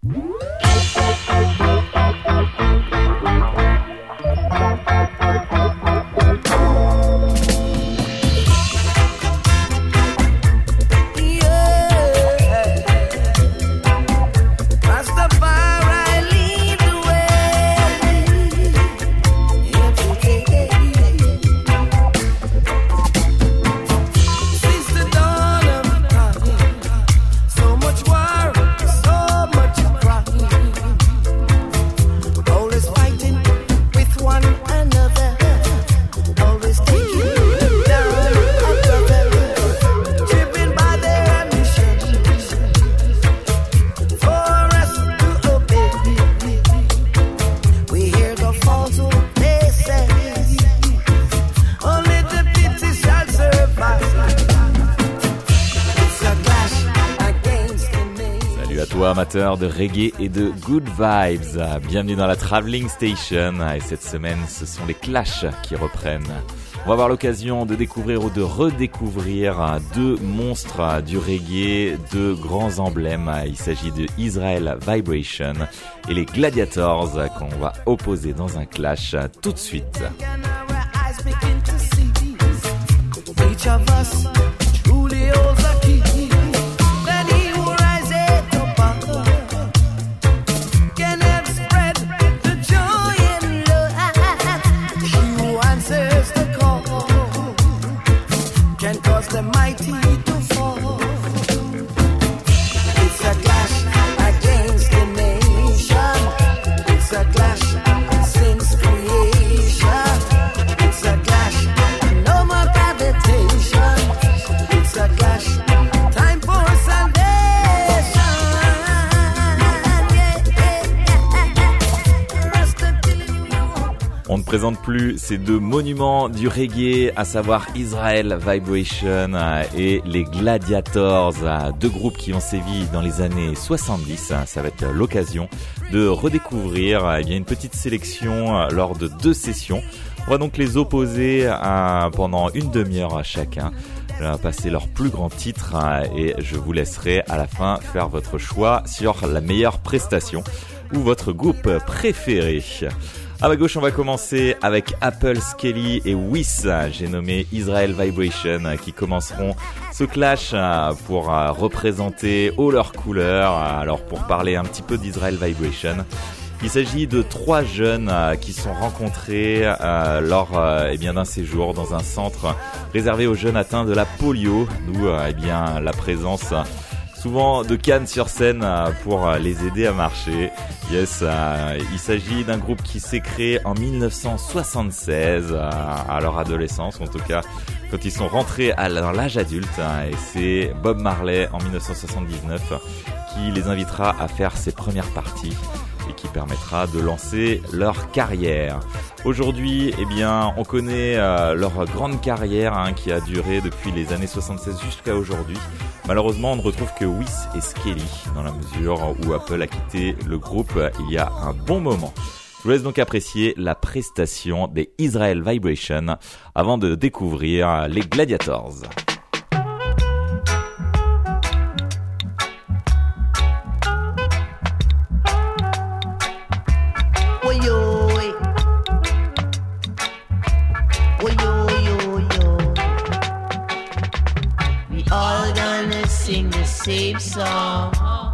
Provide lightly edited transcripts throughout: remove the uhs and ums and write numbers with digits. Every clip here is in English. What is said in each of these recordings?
Amateurs de reggae et de good vibes, bienvenue dans la Traveling Station et cette semaine ce sont les Clash qui reprennent. On va avoir l'occasion de découvrir ou de redécouvrir deux monstres du reggae, deux grands emblèmes. Il s'agit de Israel Vibration et les Gladiators qu'on va opposer dans un clash tout de suite. The mighty to fall. It's a clash against the nation. It's a clash since creation. It's a clash, no more gravitation. It's a clash, time for salvation. On ne présente plus ces deux monuments du reggae, à savoir Israel Vibration et les Gladiators, deux groupes qui ont sévi dans les années 70. Ça va être l'occasion de redécouvrir une petite sélection lors de deux sessions. On va donc les opposer pendant une demi-heure chacun. Passer leurs plus grands titres et je vous laisserai à la fin faire votre choix sur la meilleure prestation ou votre groupe préféré. À ma gauche, on va commencer avec Apple Skelly et Wiss. J'ai nommé Israel Vibration qui commenceront ce clash pour représenter haut leurs couleurs. Alors pour parler un petit peu d'Israel Vibration, il s'agit de trois jeunes qui sont rencontrés lors d'un séjour dans un centre réservé aux jeunes atteints de la polio. D'où la présence souvent de cannes sur scène pour les aider à marcher. Yes, il s'agit d'un groupe qui s'est créé en 1976 à leur adolescence, en tout cas quand ils sont rentrés dans l'âge adulte. Et c'est Bob Marley en 1979 qui les invitera à faire ses premières parties et qui permettra de lancer leur carrière. Aujourd'hui, on connaît leur grande carrière qui a duré depuis les années 76 jusqu'à aujourd'hui. Malheureusement, on ne retrouve que Wiss et Skelly dans la mesure où Apple a quitté le groupe il y a un bon moment. Je vous laisse donc apprécier la prestation des Israel Vibration avant de découvrir les Gladiators. Sing the same song.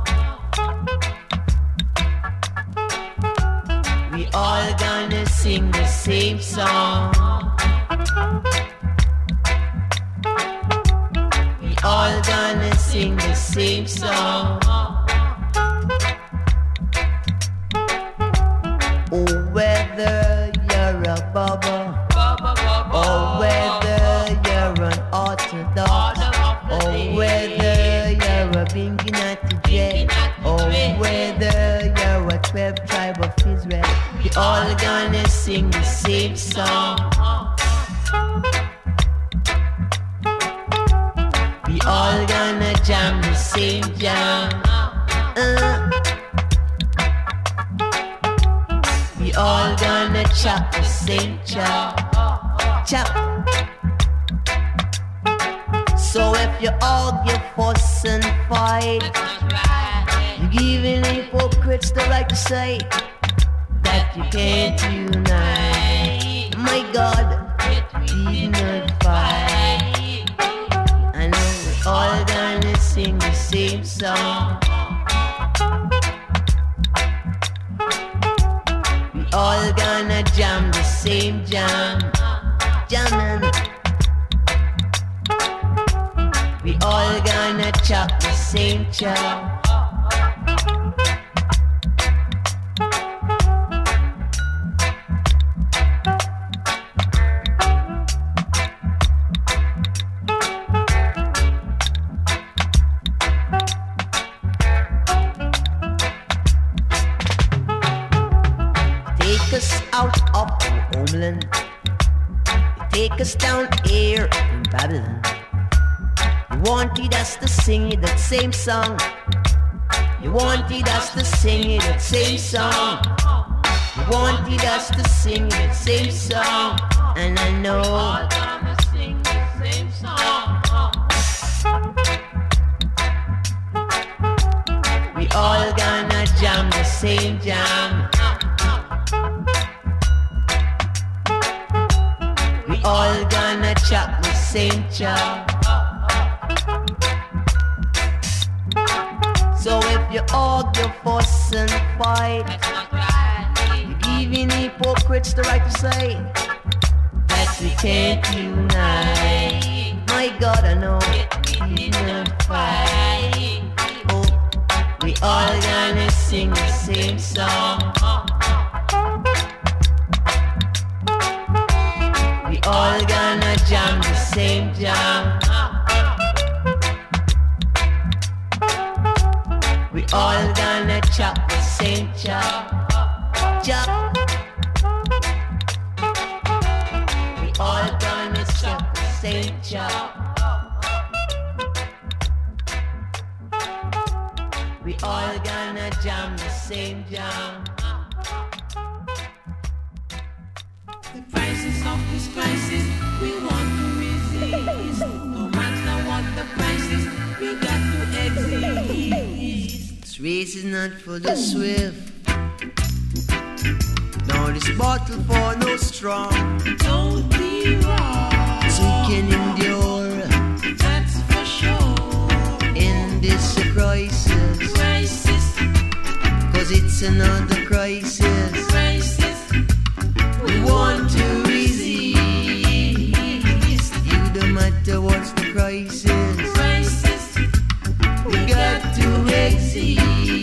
We all gonna sing the same song. We all gonna sing the same song. Oh, whether you're a bubble, or whether you're an orthodox, or whether you're a Binginati Jet, or whether you're a 12th tribe of Israel, we all gonna sing the same song. We all gonna jam the same jam. We all gonna chop the same chop. Chop. So if you argue, fuss and fight, you're giving hypocrite hypocrites that like to say that you can't unite. My God, did not fight. I know we're all gonna sing the same song. We all gonna jam the same jam. Jamming. We all gonna chop the same chop. Take us out of our homeland. Take us down here in Babylon. You wanted us to sing you that same song. You wanted us to sing you that same song. You wanted us to sing you that same song. And I know all gonna sing the same song. We all gonna jam the same jam. We all gonna chop the same chop. So if you argue, fuss and fight, you're giving hypocrites the right to say that we can't unite. My God, I know we not fight. Oh, we all gonna sing the same song. We all gonna jam the same jam. We all gonna chop the same chop. Chop. We all gonna chop the same chop. We all gonna jam the same jam. The prices of this crisis, we want to resist. No matter what the prices, we got to exist. This race is not for the swift, nor this battle for no strong. Don't be wrong, So we can endure that's for sure. in this crisis. Crisis, Cause it's another crisis. crisis, We want to resist. You don't matter what's the crisis. crisis, We got to exist.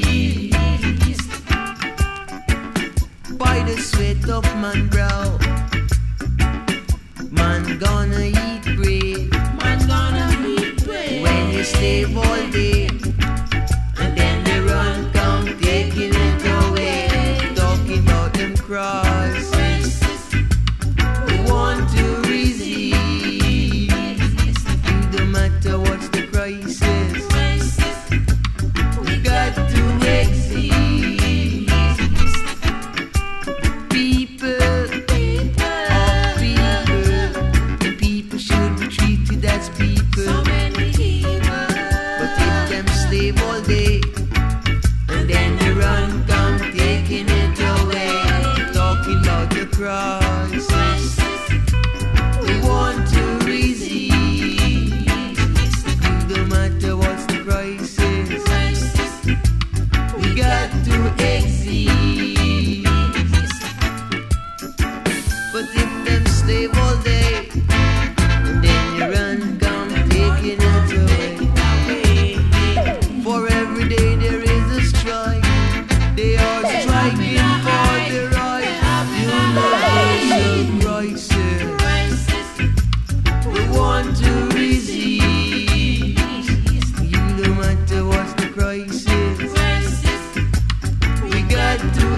By the sweat of man brow, man gonna eat bread. man gonna eat bread. When you slave all day, and then they run come taking it away. Talking about them cross. Crisis, We want to resist. You don't matter what's the crisis. crisis, We got to exist. People, are people, and people should be treated as people. so many evil. But if them slave all day, and then they run come taking it away, talking about the cross. We want to resist. No matter what's the crisis, we got to exist. But if them slave all day, and then you run come taking it away. For every day there is a strike. They are striking for the right. Universal crisis. We want to resist. You no matter what's the crisis. We got to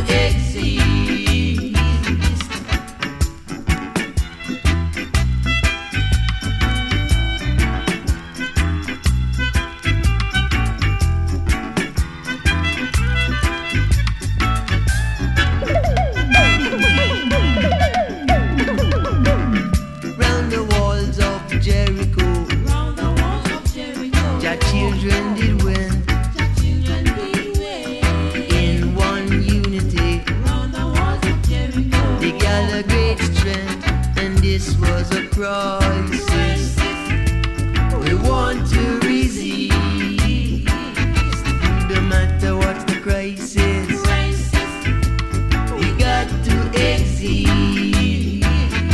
crisis. We want to resist, no matter what's the crisis. We got to exist.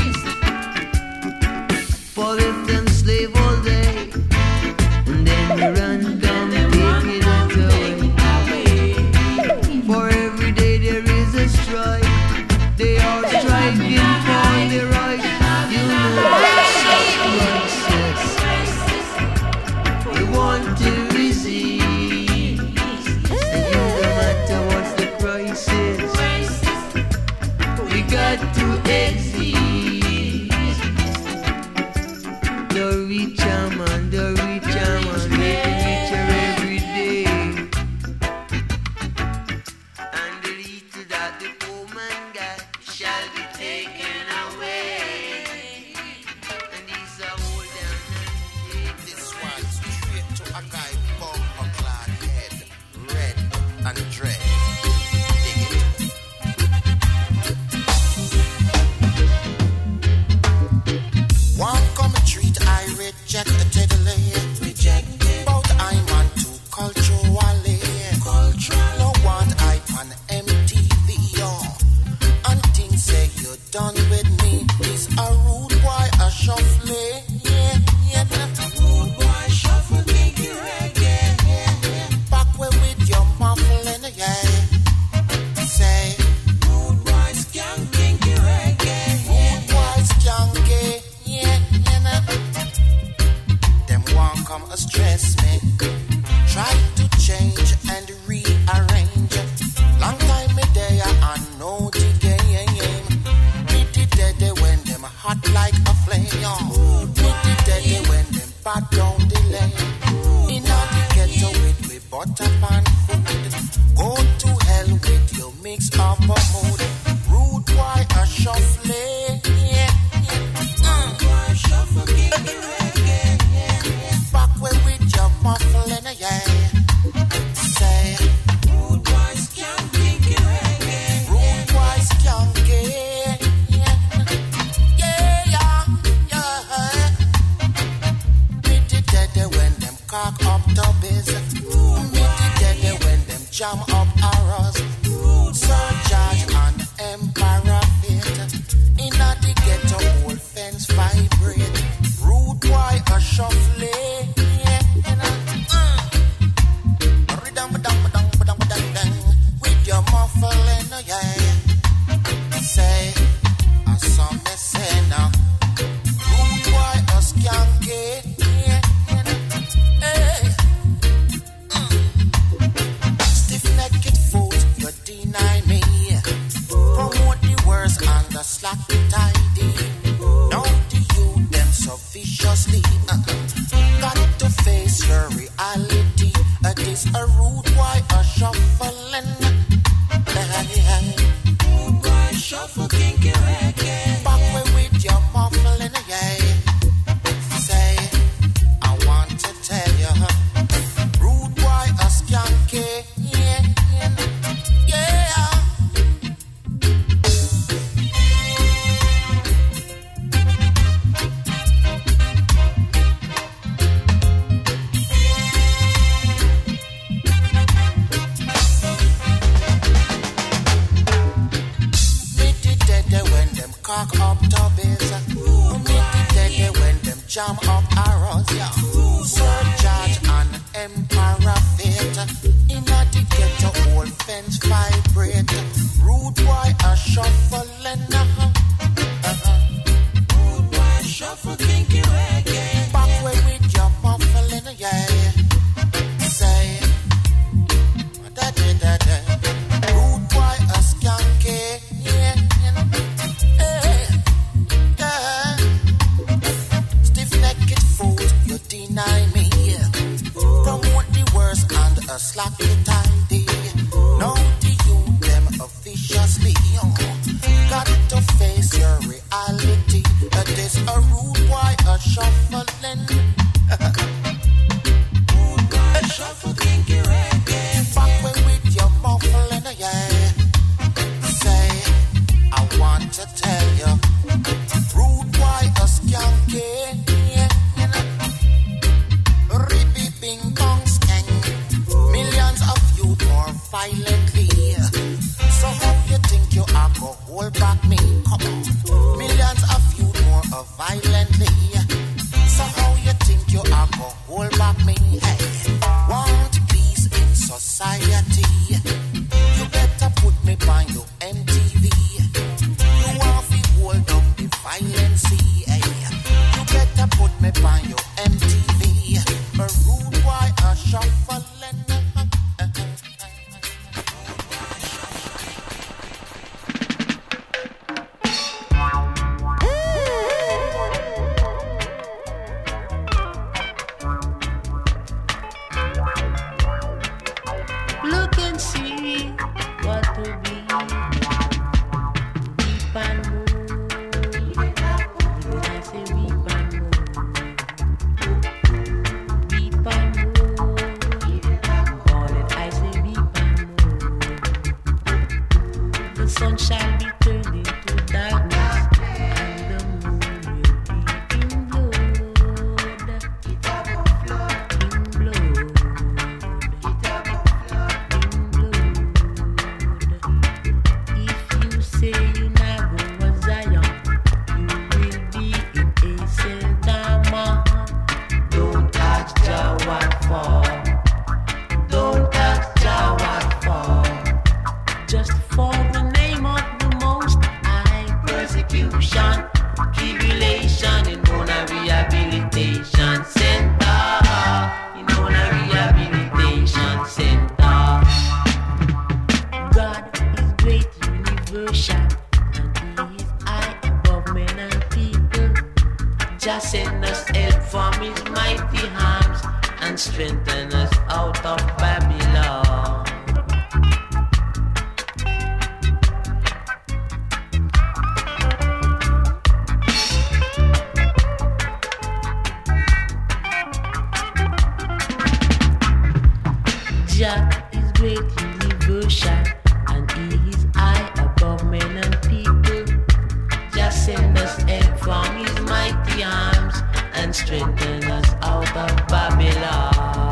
For if them slave all day, and then we run down taking it away. For every day there is a strike. They are striking for the right. You know that's crisis. We want to resist, and you no matter what's the crisis. We got to exist. The richer man, make it richer every day. And the little that the poor man got shall be taken away. And he's a hold down and take This one straight to a guy bumper clad head, red and dread. Dig it. One come treat I rejectedly. But I'm on too culturally. No want I on MTV. And things say you're done with me. Is a rude boy a shuffling? Rude boy shuffling reggae. Back way with your muffling, yeah. Say rude boy skanking reggae. Rude boy skanking, yeah. Them won't come a stress me. Try to change and rearrange. Long time me there and know the game. Pretty dead when them hot like a flame. Pretty dead when them bad down the lane. In all the ghetto with butter pan food. Go to hell with your mix up a mood. Rude boy a shuffling. Back way with your muffling, yeah. Say rude boy skanking reggae. Rude boy skanking, yeah. Pretty dead when them cock up the biz. Pretty dead when them jam up arrows. Sir George and Emperor Fit. In a the ghetto old fence vibrate. Rude boy a shuffling. With your muffling, yeah. Say, I saw me say now. Rude boy a skanky, yeah. Hey. Stiff-necked foot, you deny me. Promote the words and the slack tidy. Don't the youth them so viciously. Got to face your reality. This a rude boy a shuffling. Rude boy shuffle kinky reggae. Back way with your muffling, yeah. Say, I want to tell you, rude boy a skanky, yeah. Cock up tubbies. Make it dead when them jam up arrows, yeah. Sir George and Emperor Fit. In a the ghetto old fence vibrate. Rude boy a shuffling. Rude boy shuffle kinky reggae. Back way with your muffling, yeah. Say, da. Rude boy a skanky, yeah. Stiff-necked fool, violently. So how you think you are go hold back me? Come on. Millions of you more violently. So how you think you are go hold back me? Hey, want peace in society? You better put me on your MTV. You want to hold down the violence? Hey, you better put me on your MTV. A rude boy, a shuffling. Look and see what will be. Weep and moan. When I say weep and moan. Weep and moan. All that I say weep and moan. The sun shall be turned into darkness, and the moon will be in blood. In blood. If you say you not go to Zion, you will be in a Sodoma. Don't ask Jah what for. Don't ask Jah what for. Just for the name of the Most High. Persecution, tribulation in Mona Rehabilitation Center. In Mona Rehabilitation Center. God is great, universal, and He is high above men and people. Just send us help from His mighty arms and strengthen us out of Babylon. Jah is great, universal, and He is high above men and people. Just send us help from His mighty arms and strengthen us out of Babylon.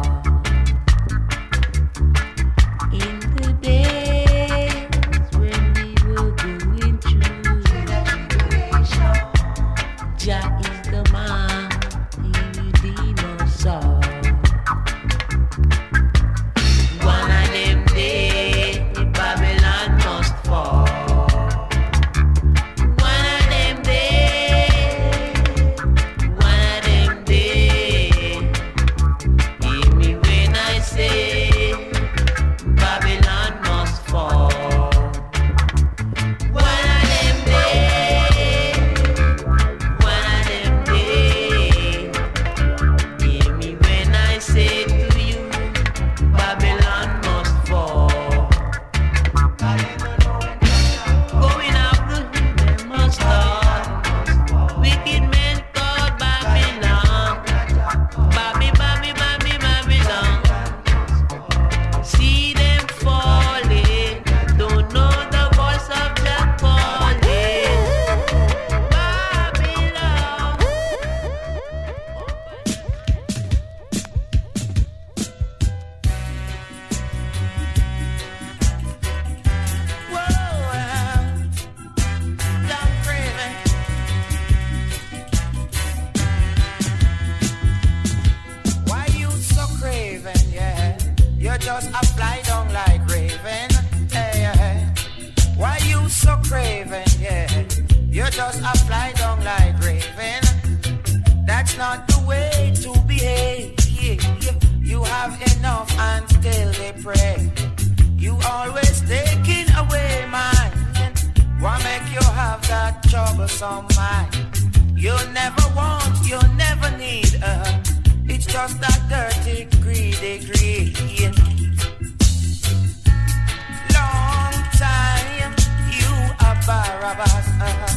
In the days when we were going through tribulation, Jah is the man, He redeemed us all. One of them days, Babylon must fall. One of them days, hear me when I say Babylon must fall. One of them days, hear me when I say to you, Babylon must fall. Going up the hill, they must fall. Wicked men called Babylon. Babylon. See them falling, don't know the voice of Jah calling. Babylon. Why you so craven, yeah? You just a fly down like raven, yeah. Why you so craven, yeah? You just a fly down like raven. That's not the way to behave. You have enough and still they pray. You always taking away mine. Why make you have that troublesome mind? You never want, you never need. It's just that dirty, greedy greed. Long time you are Barabbas.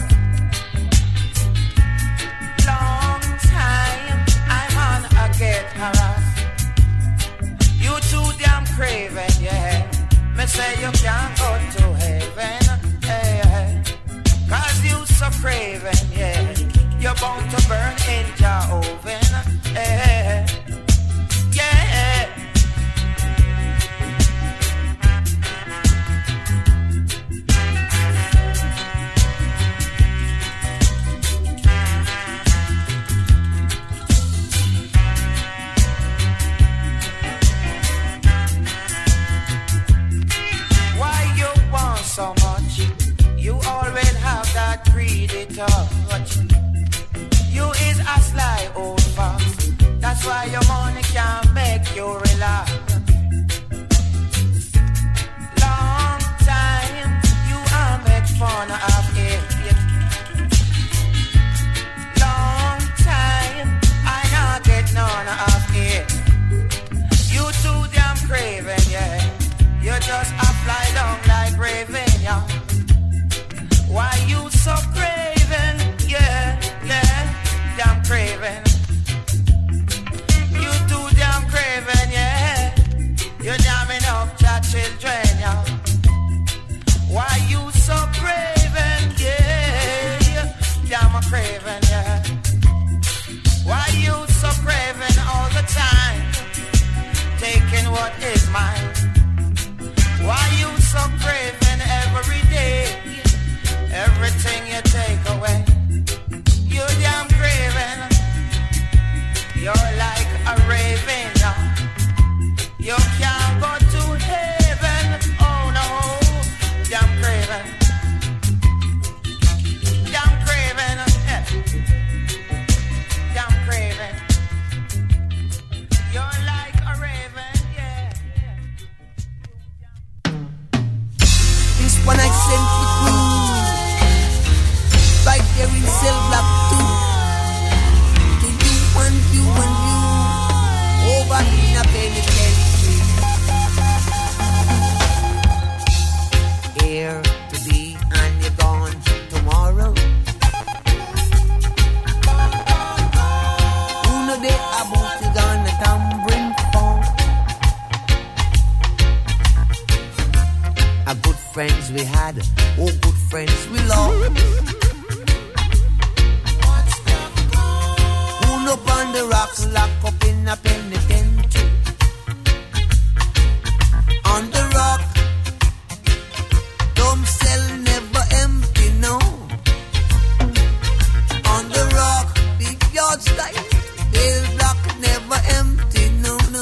Long time I'm on a get harassed. You too damn craven, yeah. Me say you can't go to heaven, yeah. Cause you so craven, yeah. You're bound to burn in your oven, yeah. Yeah. read it out. You is a sly old fox. That's why your money can't make you relax. Long time you are make fun of it. Long time I not get none of it. You too damn craven, yeah. You just a fly down like raven, yeah. Why you so craven, yeah, yeah, damn craven. You too damn craven, yeah. You're jamming up your children, yeah. Why you so craven, yeah, damn a craven, yeah. Why you so craven all the time, taking what is mine? Why you so craven every day, everything you take away? You damn craven, you're like a raven, yeah. You can't go to heaven, oh no, damn craven, damn craven, yeah. Damn craven, you're like a raven, yeah. This one I sent to you, right there in cell block 2. To you and you and you, over in a penitentiary. Here today and you're gone tomorrow. Who know they about you gonna tumbling phone? A good friends we had, oh good friends we lost. Who up on the rocks, lock up in a penitentiary. On the rock, dumb cell never empty, no. On the rock, big yard style, bail block never empty, no, no.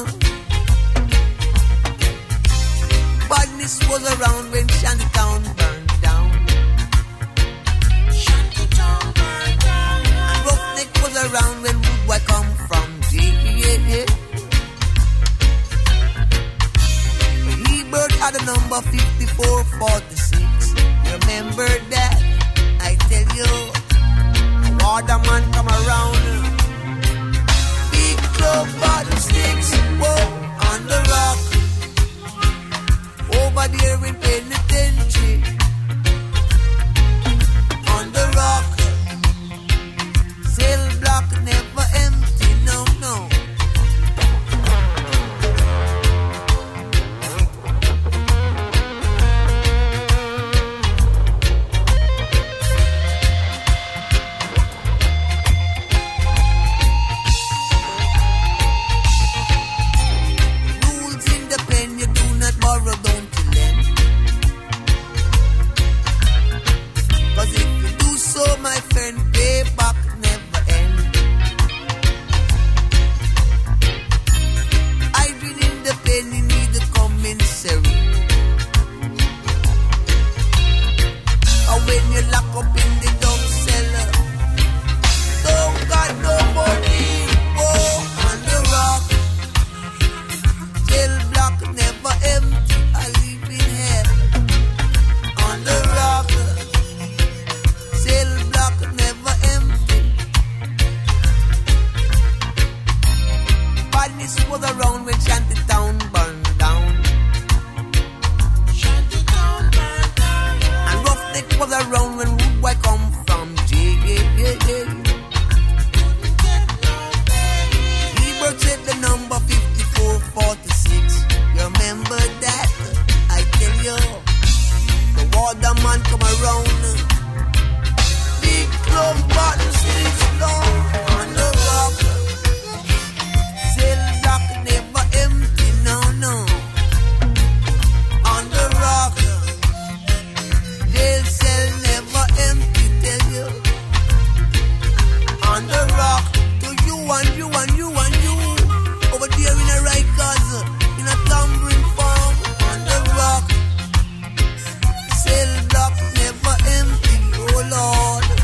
Badness was around when Shantytown burned down. Shantytown burned down. And Roughneck was around when Woodward come from G.A. He-Bird had a number 5446. Remember that? I tell you, Waterman come around. Big club bottle sticks, whoa, on the rock. Over there in penitentiary. On the rock. Cell block never empty, no, no. Rules in the pen, you do not borrow, don't you lend. 'Cause if you do so, my friend, payback never end. I been in the pen, you need the commissary. And when you lock up in the dog cellar, don't got nobody, oh, on the rock. Cell block never empty, I live in hell. On the rock, cell block never empty. Badness was around when Shantytown burned down. Shantytown burned down. And Roughneck was around when Woodward come from G.A. He-Bird said the number 5446. You remember that? I tell you, the Waterman come around. Big club bottle sticks long on the rock. Cell block never empty, no, no. On the rock, jail cell never empty, tell you. On the rock, to you and you and you and you. Over there in a Rikers, in a tumbling farm. On the rock, cell block never empty, oh Lord.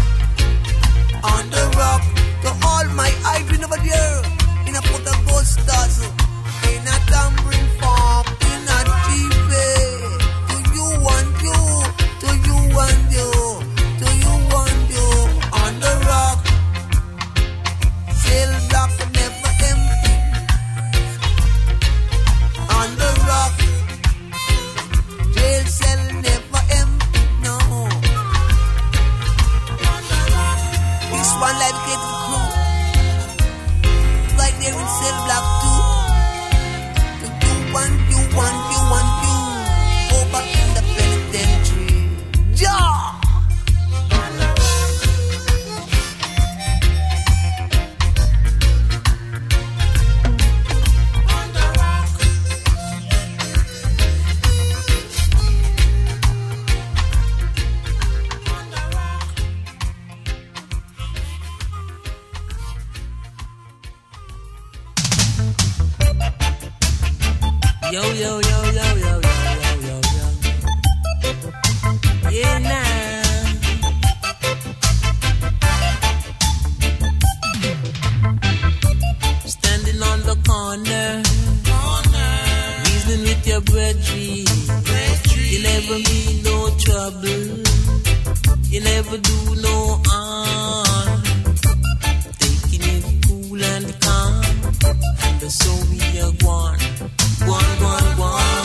me no trouble. You never do no harm. Taking it cool and calm. And so we are one. One, one, one.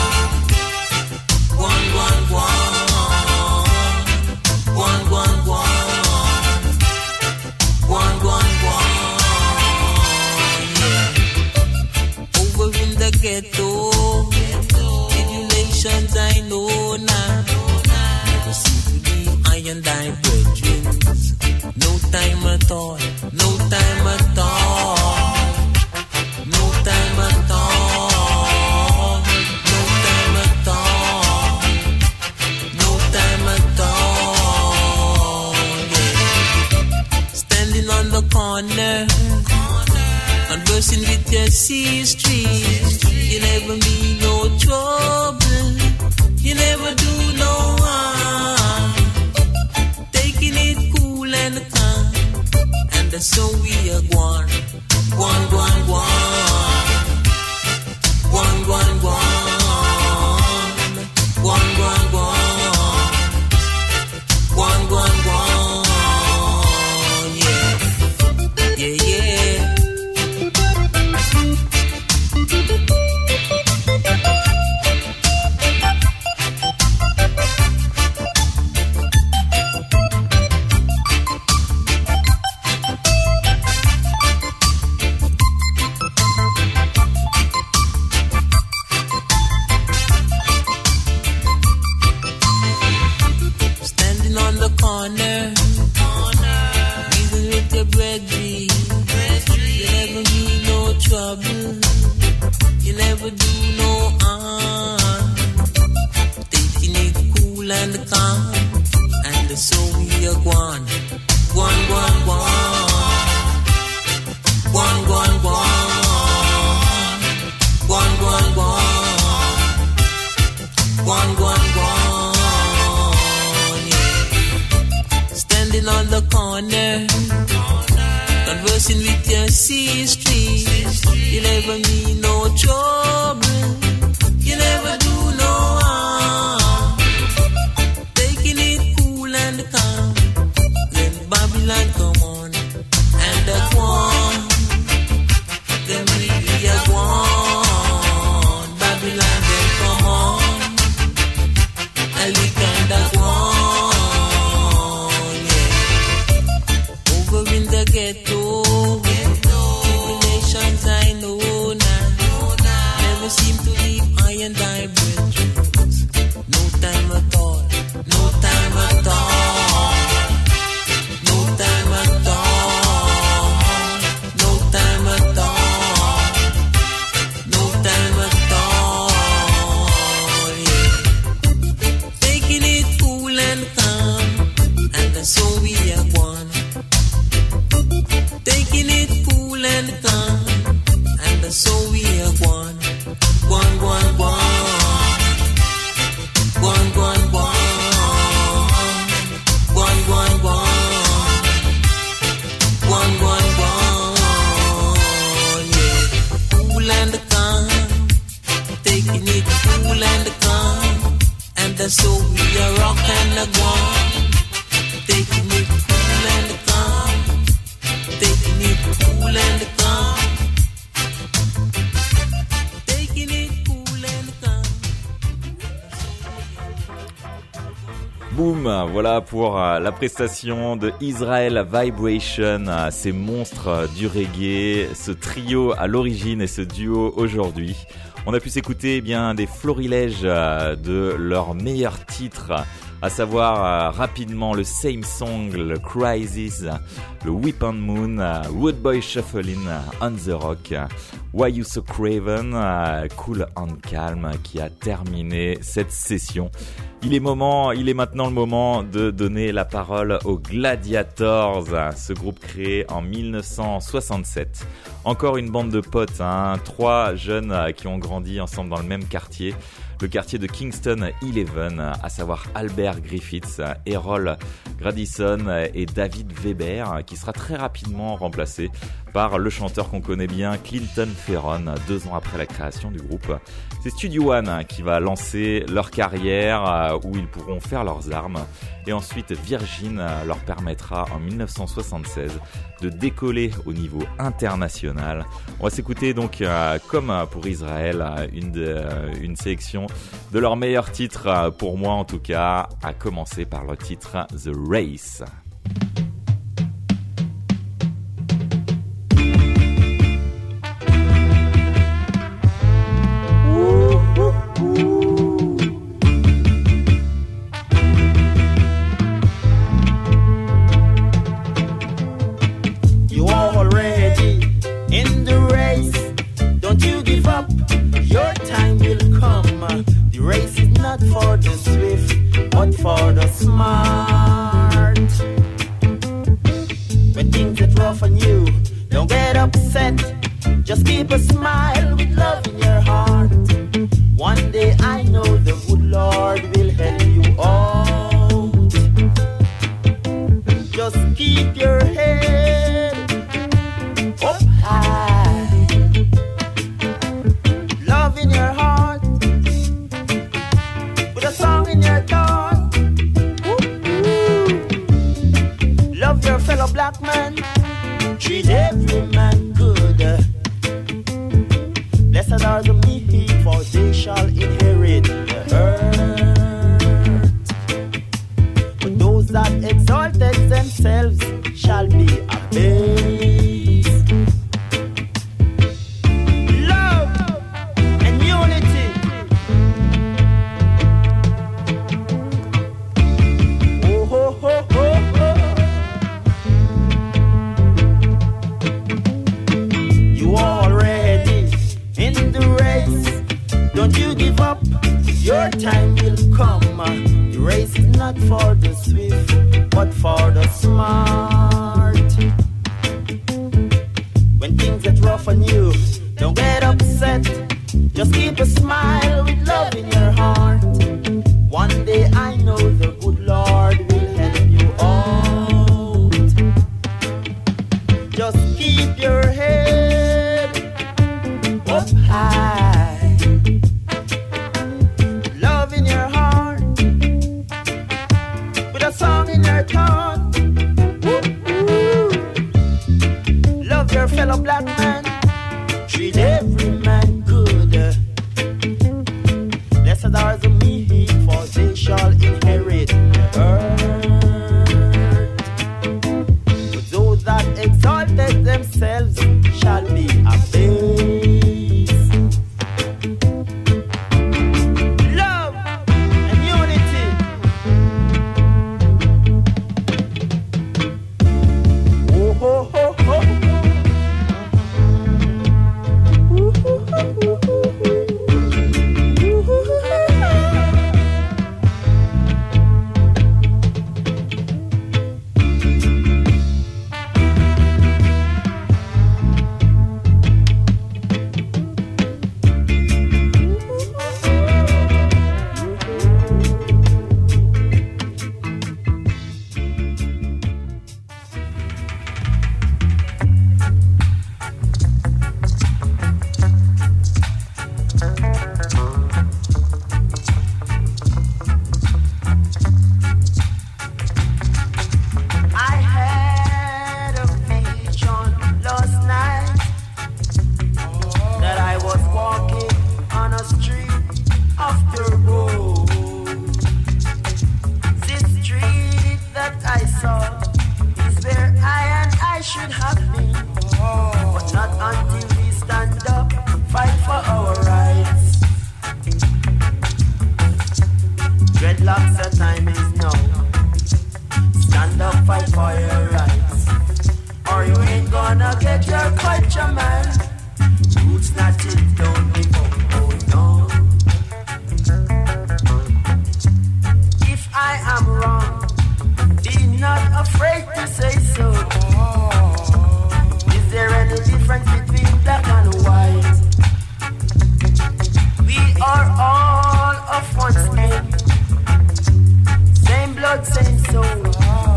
One, one, one. One, one, one. One, one, one. Yeah. Over in the ghetto, tribulations I know now. Never seem to be I and I brethren. No time at all. No time at all. No time at all. No time at all. No time at all. Yeah. Standing on the corner, conversing with your sister. You never mean no trouble. You never do no harm. Taking it cool and calm. And so we are one. One, one, one. One, one, one. One, one, one. One, one, one. Yeah. Yeah, yeah. Standing on the corner, dealing with your brethren. You never mean no trouble. You never do no harm. Taking it cool and calm. And so we are one. One, one, one. One, one, one. One, one, one. One, one, one. Yeah. Standing on the corner, conversing with your sister. You never mean no trouble. You never do no harm. Taking it cool and calm. Then Babylon come on and the one. Then we are one. Babylon then come on. And we can the one. Yeah. Over in the ghetto. Tribulations I know now. Never seem to leave I and I brethren. No time at all. No time at all. No time at all. No time at all. No time at all. Yeah. Taking it cool and calm. And so we are one. Taking it cool and calm. And so we are one. One, one, one. One, one, one. One, one, one. One, one, one. Yeah. Cool and calm. Taking it cool and calm. And so we are rock and a one. Taking it cool and calm. Taking it cool and calm. Taking it cool and calm. Boum, voilà pour la prestation de Israel Vibration, ces monstres du reggae, ce trio à l'origine et ce duo aujourd'hui. On a pu s'écouter bien des florilèges de leurs meilleurs titres, à savoir rapidement le Same Song, le Crisis, le Whip and Moon, Wood Boy Shufflin', On the Rock, Why You So Craven, Cool and Calm, qui a terminé cette session. Il est maintenant le moment de donner la parole aux Gladiators, ce groupe créé en 1967. Encore une bande de potes, 3 jeunes qui ont grandi ensemble dans le même quartier. Le quartier de Kingston 11, à savoir Albert Griffiths, Errol Gradison et David Weber, qui sera très rapidement remplacé par le chanteur qu'on connaît bien, Clinton Ferron, 2 ans après la création du groupe. C'est Studio One qui va lancer leur carrière où ils pourront faire leurs armes. Et ensuite, Virgin leur permettra en 1976 de décoller au niveau international. On va s'écouter donc, comme pour Israël, une sélection de leurs meilleurs titres, pour moi en tout cas, à commencer par le titre The Race. For the swift, but for the smart. When things get rough on you, don't get upset. Just keep a smile with love in your heart. One day I know the good Lord will help you out. Just keep your head up high. Love in your heart. Song in your thought. Love your fellow black man. Treat every man good. Blessed are the meek, for they shall inherit the earth. But those that exalted themselves shall be abased. Love and unity. You already in the race. Don't you give up. Your time will come. The race is not for the swift, but for the smart. When things get rough on you, don't get upset. Just keep a smile with love in your heart. One day I know the good Lord will help you out. Just keep your head up high. Love in your heart. With a song in your tongue. Love your fellow black man. Treat every man good. Blessed are the meek, for they shall inherit the earth. But those that exalted themselves shall be abased. Love and unity. Oh, ho, ho, ho. Ooh, hoo, hoo, hoo, hoo. Same blood, same soul.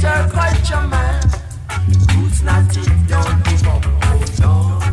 counterculture man. Roots not it, don't give up, hold on.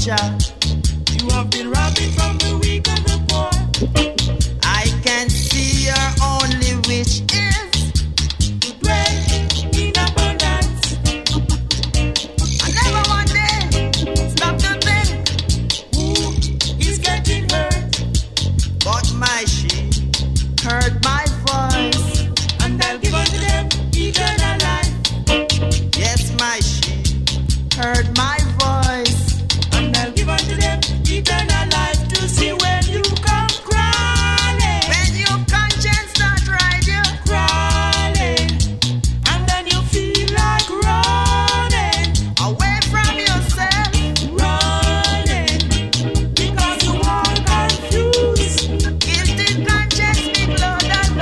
Jah. You have been robbing from the weak and the poor. I can see your only wish is To dwell in abundance. I never one day stop to think, Who is getting hurt? but my sheep heard my voice. And I'll give unto them eternal life. Yes, my sheep heard my voice. And I'll give unto them eternal life to see when you come crawling. When your conscience start right you, Crawling. And then you feel like running. away from yourself. Running. Because you are confused. Guilty conscience, me blood and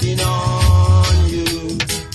lean on you.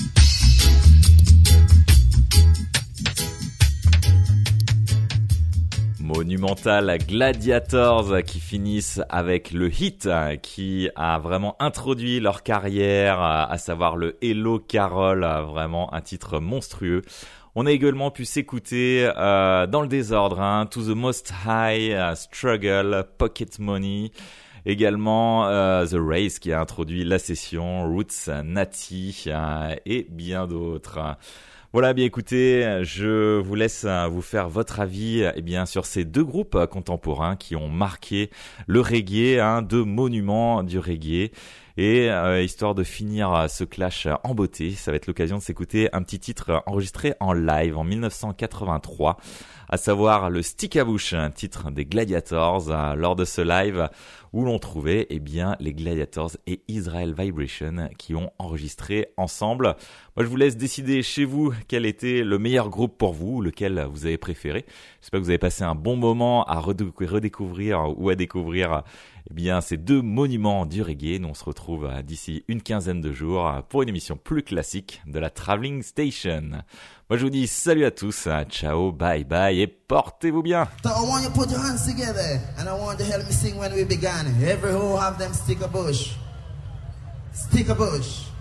Monumental Gladiators qui finissent avec le hit qui a vraiment introduit leur carrière, à savoir le Hello Carol, vraiment un titre monstrueux. On a également pu s'écouter dans le désordre, To the Most High, Struggle, Pocket Money. Également The Race qui a introduit la session, Roots, Natty et bien d'autres. Voilà, bien écoutez, je vous laisse vous faire votre avis sur ces deux groupes contemporains qui ont marqué le reggae, deux monuments du reggae. Et histoire de finir ce clash en beauté, ça va être l'occasion de s'écouter un petit titre enregistré en live en 1983, à savoir le Stick à Bush, un titre des Gladiators, lors de ce live où l'on trouvait les Gladiators et Israel Vibration qui ont enregistré ensemble. Moi je vous laisse décider chez vous quel était le meilleur groupe pour vous, lequel vous avez préféré. J'espère que vous avez passé un bon moment à redécouvrir ou à découvrir ces deux monuments du reggae. Nous on se retrouve d'ici une quinzaine de jours pour une émission plus classique de la Traveling Station. Moi je vous dis salut à tous, ciao, bye bye et portez-vous bien. So I want you to put your hands together and I want you to help me sing when we began. Every who have them stick a bush. Stick a bush.